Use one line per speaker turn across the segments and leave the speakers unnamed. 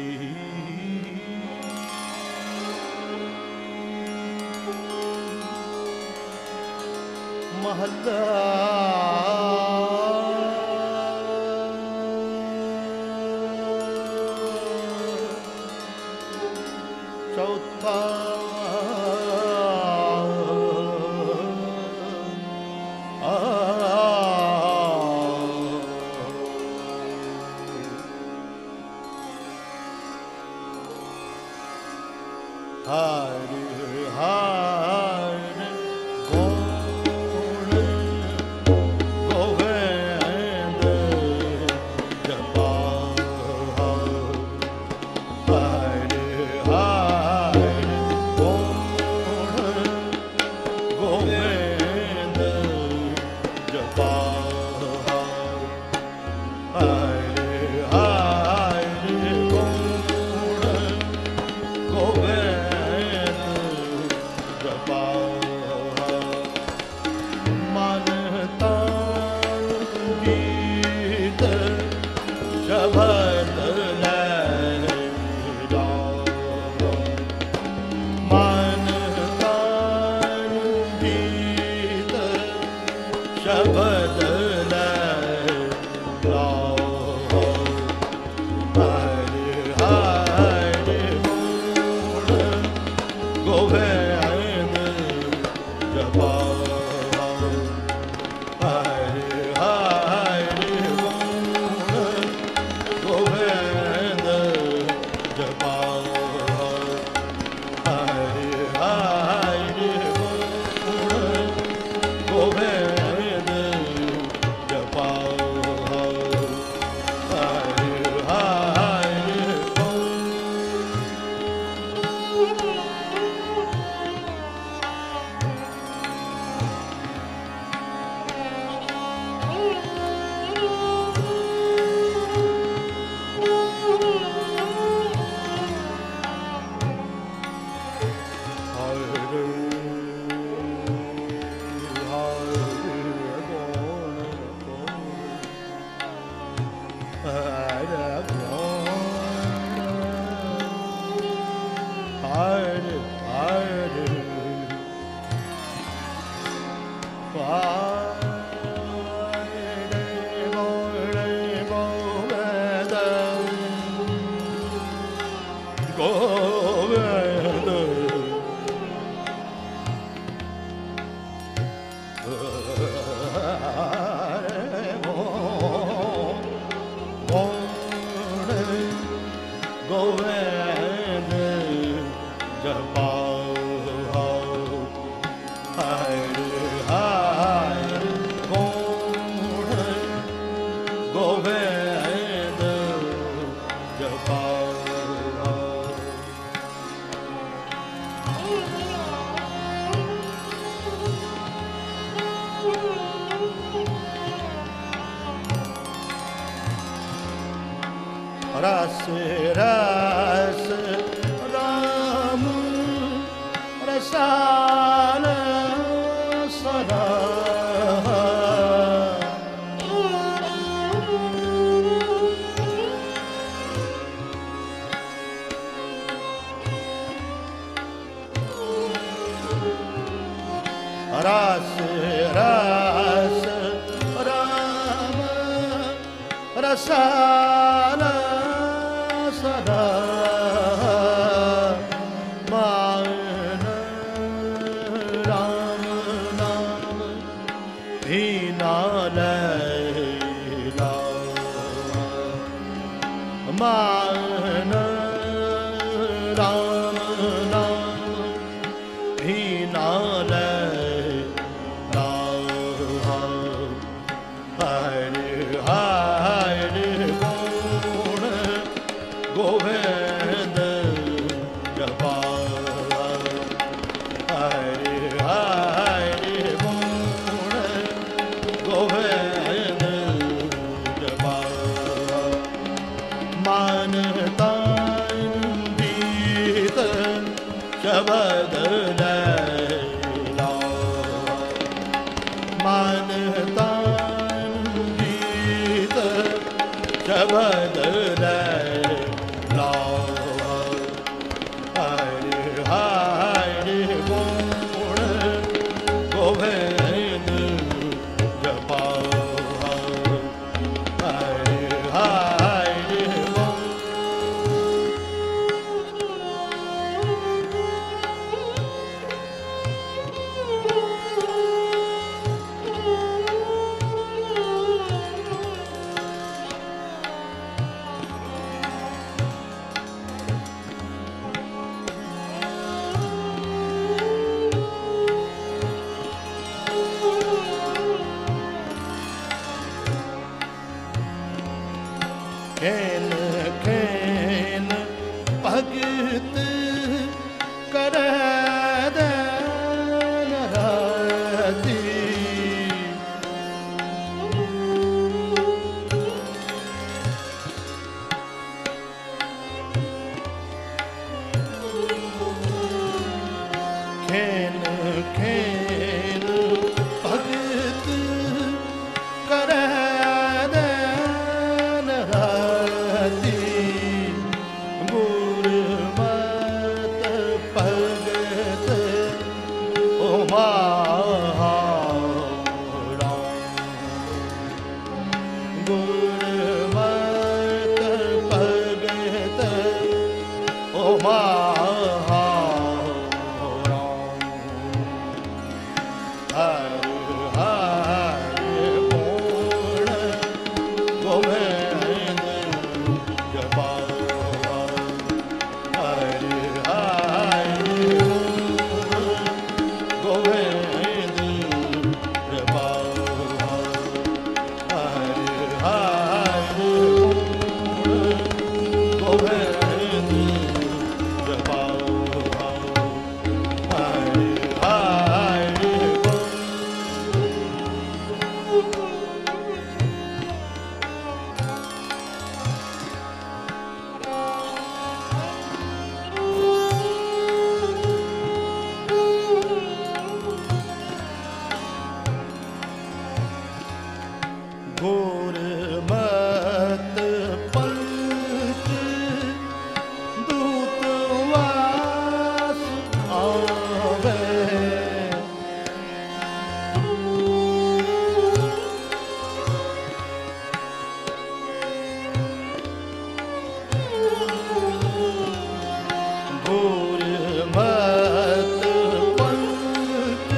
महला चौथा हरि हरि गुण गोविंद जपा हरि हरि गुण गोविंद जपा हरि हरि गुण गोविंद जपा मन तन गीत शब्द लहरा मन तन गीत शब्द लहरा हरि हरि गुण गोविंद जपा हरि हरि गुण गोविंद जपा हरि हरि गुण गोविंद जपा हरि हरि गोविंद जपा हरि हरि गुण गोविंद जपा रस रस राम रसाल सदा रस रस राम रसाल सदा मान राम नाम भी ना लैला मान राम नाम भी ना लैला हरि हरि गुण गोविंद जपा हरि हरि गुण गोविंद जपा मान तन गीत शब्द लैला मान तन गीत शब्द लैला भगत करे देन राती खेन खेन भगत करे देन राती गुरमत भगत ओ महारा गुरमत भगत ओ महारा हर हर पूर्ण गोविंद जपावा हर हर गोविंद जपावा हर हर गोविंद जपावा हर हर गुरमत पंच दूतवास आवे गुरमत पंच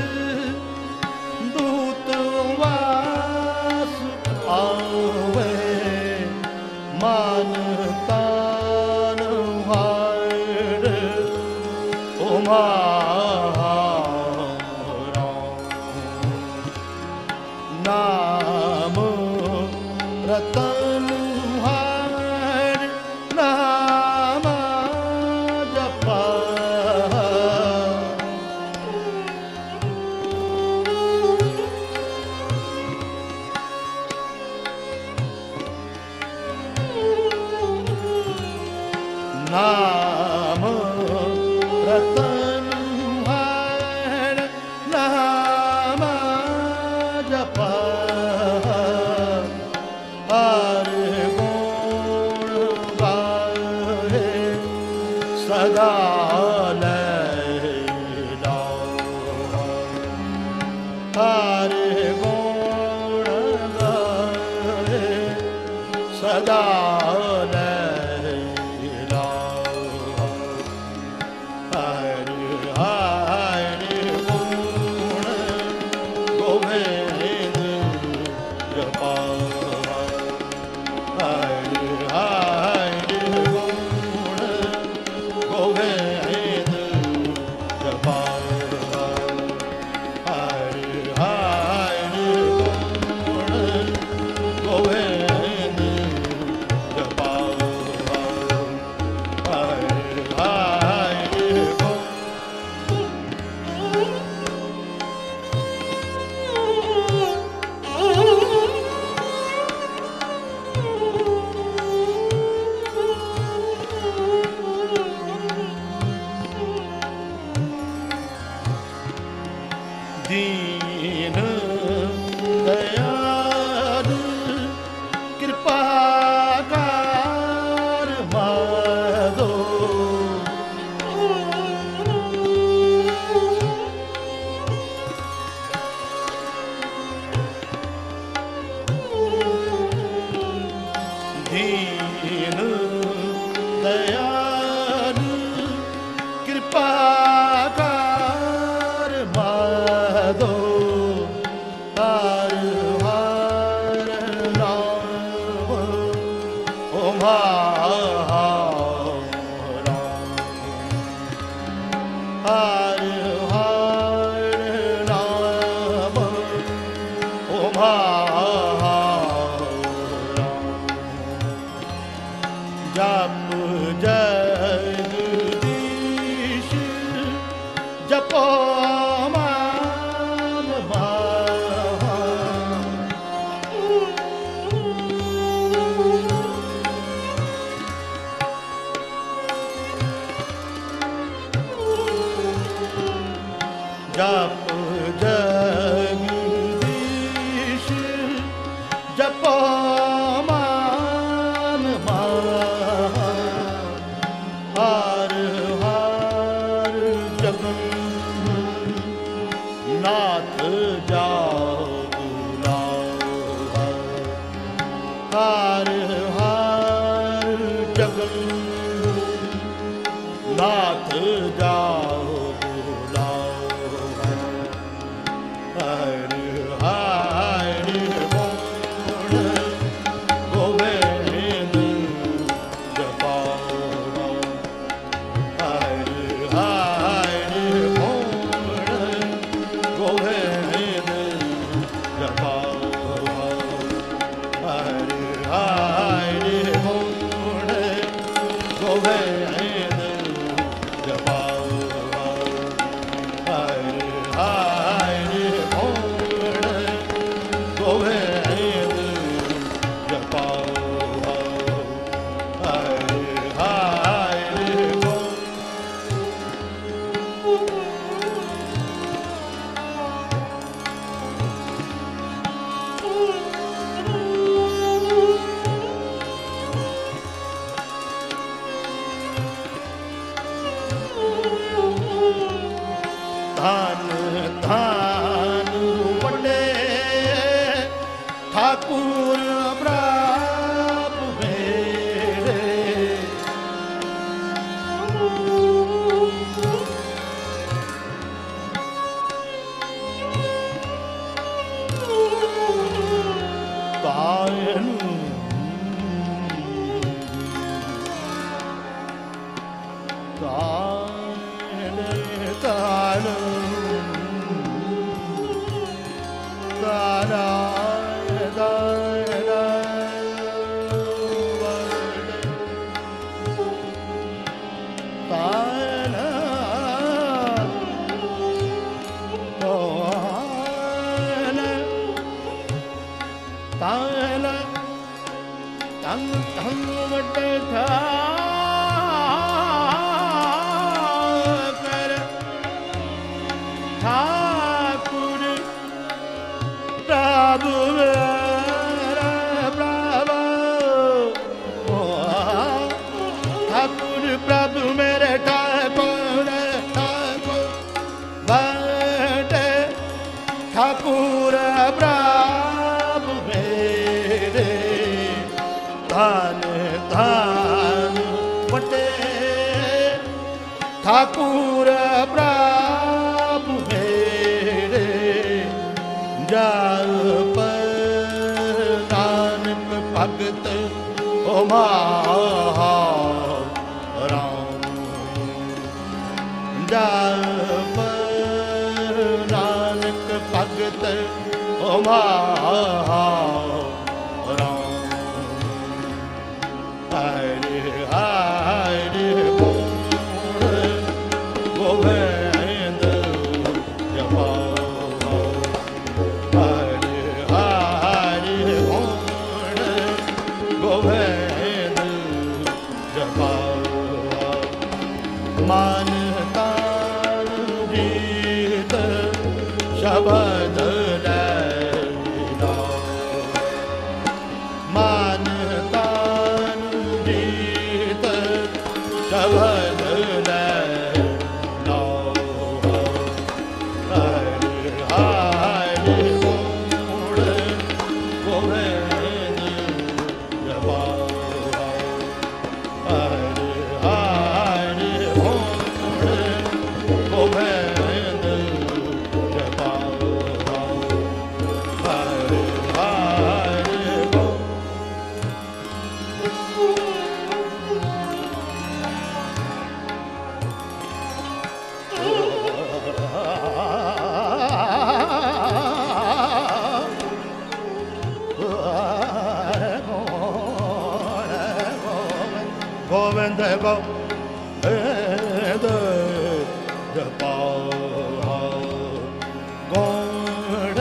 दूतवास आवे मान तान हार ओ महारा नाम रतन हार नाम जपा नाम रतन हार नाम जपा हर गुण गाए सदा लैला हर गुण गाए सदा लैला हर हर गुण गोविंद जपावा हर हर गुण गोविंद ਜਪ ਜਗਦੀਸ਼ ਜਪੋ ਮਾਨ ਮਾਨ ਹਰ ਹਰ ਜਗਨ ਨਾਥ ਜਾਓ ਬੁਲਾਵਾ ਹਰ ਹਰ ਜਗਨ ਨਾਥ ਜਾਓ ਬੁਲਾਵਾ ਹਰਿ ਹਰਿ ਬੋਲ ਗੋਬਿੰਦ ਜਪਾਓ ਹਰਿ ਹਰਿ ਬੋਲ ਗੋਬਿੰਦ ਜਪਾਓ ਹਰਿ ਹਰਿ ਬੋਲ ਗੋਬਿੰਦ ਜਪਾਓ ਹਰਿ ਹਰਿ ਬੋਲ ਗੋਬਿੰਦ ਜਪਾਓ ਹਰਿ ਹਰਿ ਬੋਲ ਧਨ ਧਨ ਵੱਡੇ ਠਾਕੁਰ ਪ੍ਰਭ ਮੇਰੇ ਤਾਇਨ ਤਾਇਨ ਤਨ ਤਨ ਵੱਡੇ ਠਾਕਰ ਠਾਕੁਰ ਪ੍ਰਭ ਮੇਰਾ ਪ੍ਰਭ ਠਾਕੁਰ ਪ੍ਰਭ ਮੇਰੇ ਠਾਕੁਰ ਠਾਕੁਰ ਵੱਡੇ ਠਾਕੁਰ ਪ੍ਰਭ ਮੇਰੇ ਧਨ ਧਨ ਵੱਡੇ ਠਾਕੁਰ ਪ੍ਰਭ ਮੇਰੇ ਜਪ ਨਾਨਕ ਭਗਤ ਓ ਮਹਾ ਰਾਮ ਜਪ ਨਾਨਕ ਭਗਤ ਓ ਮਹਾ ਰਾਮ ਹਰਿ ਹਰਿ ਬੋਲ ਗੋਬਿੰਦ ਜਪਾਓ ਹਰਿ ਹਰਿ ਬੋਲ ਗੋਬਿੰਦ ਜਪਾਓ ਮਨ ਤਨ ਜੀਤ ਸ਼ਬਦ ਲੈ ਮਨ ਤਨ ਜੀਤ ਸ਼ਬਦ ਲੈ ਲਓ ਹਰਿ ਹਰਿ ਬੋਲ ਗੋਬਿੰਦ ਜਪਾਓ ਹਰਿ ਹਰਿ ਬੋਲ ਗੋਬਿੰਦ ਜਪਾਓ ਹਰਿ ਹਰਿ ਬੋਲ ਗੋਬਿੰਦ ਗੋਬਿੰਦ ਜਪਾਓ ਗੋੜ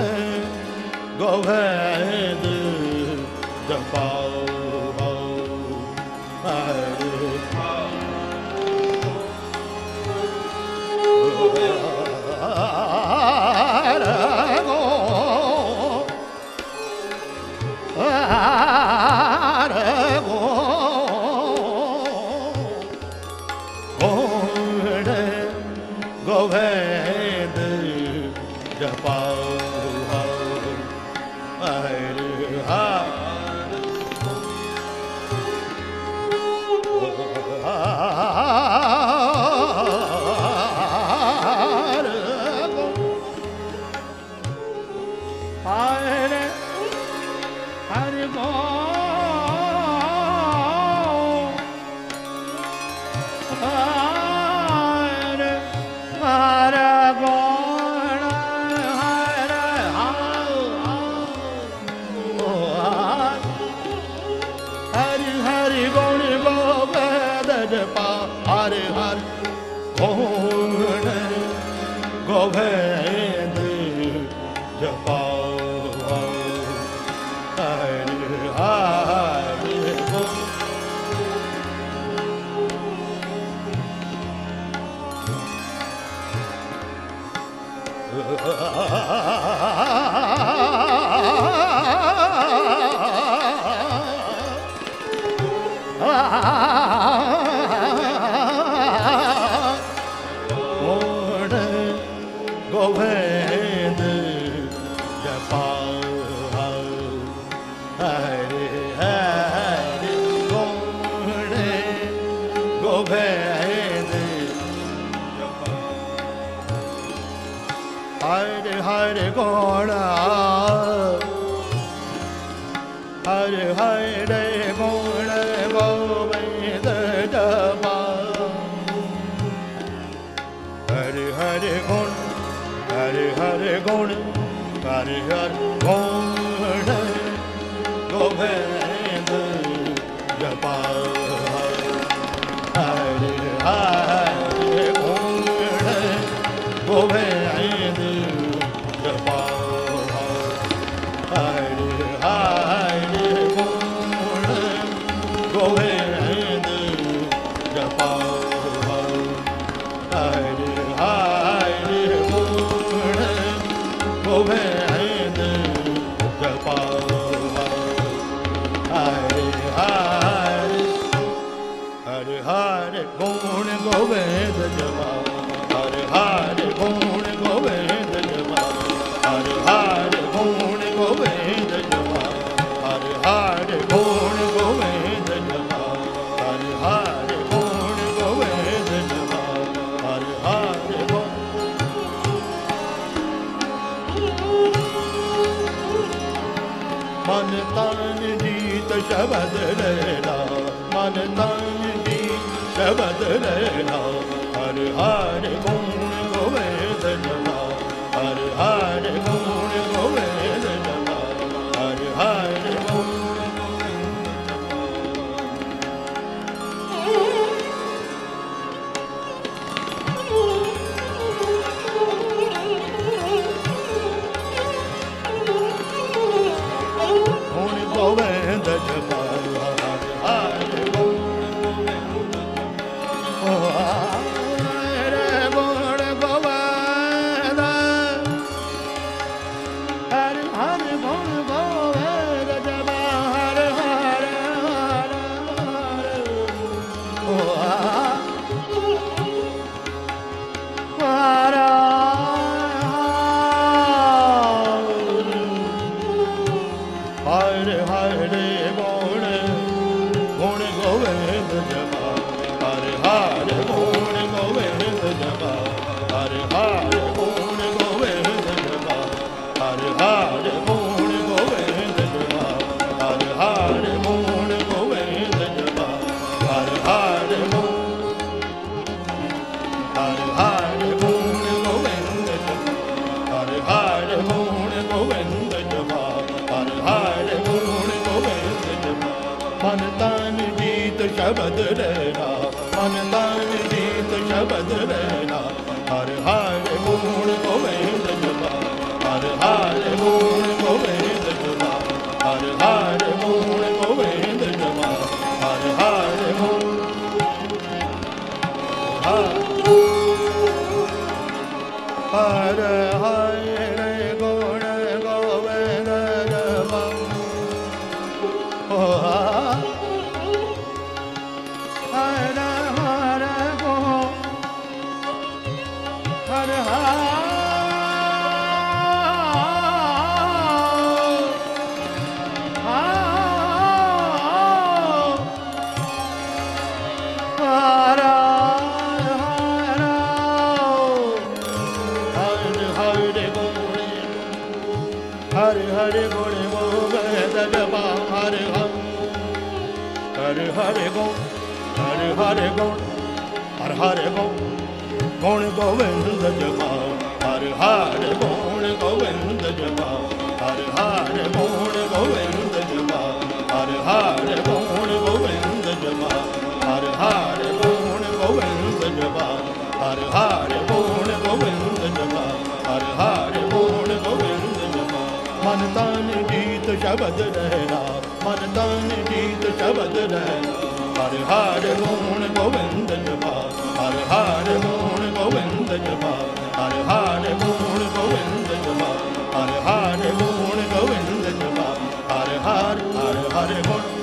ਗੋਬਿੰਦ ਜਪਾਓ ਹਰਿ गुण गोविंद जपाओ हर हर गोविंद जपाओ हर हर गोविंद जपाओ हर हर गुण गोविंद हर हर गुण हर हर गुण गोविंद जपाओ हर हर गुण हर हर गुण हर हर गुण गोविंद जपाओ हर हर गुण गोविंद जपाओ हर हर गुण गोविंद जपाओ हर हर गोविंद जपाओ हर हर हर हर गुण गोविंद जपाओ हर हर गुण गोविंद जपाओ हर हर गुण गोविंद जपाओ हर हर गुण गोविंद जपाओ हर हर गुण गोविंद जपाओ हर हर मन तन जीत शब्द लेना मन तन जीत शब्द लेना हर हर गुण गोविंद जपाओ हर हर गुण गोविंद जपाओ हर हर गुण गोविंद जपाओ हर हर गुण गोविंद हर हर गुण गोविंद जपाओ हर हर हर हर गुण गुण गोविंद जपाओ हर हर गुण गोविंद जपाओ हर हर गुण गोविंद जपाओ हर हर गुण गोविंद जपाओ हर हर गुण गोविंद जपाओ हर हर हर हर गुण गोविंद जपाओ हर हर गुण गोविंद जपाओ हर हर गुण गोविंद जपाओ मन तन जीत शब्द लेना मन तन जीत शब्द लेना हर हर गुण गोविंद जपाओ हर हर गुण गोविंद जपाओ हर हर गुण गोविंद जपाओ हर हर गुण हर हर गुण गोविंद जपाओ हर हर गुण गुण हर हर गुण गोविंद जपा हर हर गुण गोविंद जपा हर हर गुण गोविंद जपा हर हर गुण गोविंद जपा हर हर गुण गोविंद जपा हर हर गुण गोविंद जपा हर हर गुण गोविंद जपा मन तन गीत शब्द रहना मन तन गीत शब्द रहना हर हर गुण गोविंद जपा हर हर गुण गोविंद जपा हर हर गुण गोविंद जपा हर हर गुण गोविंद जपा हर हर गुण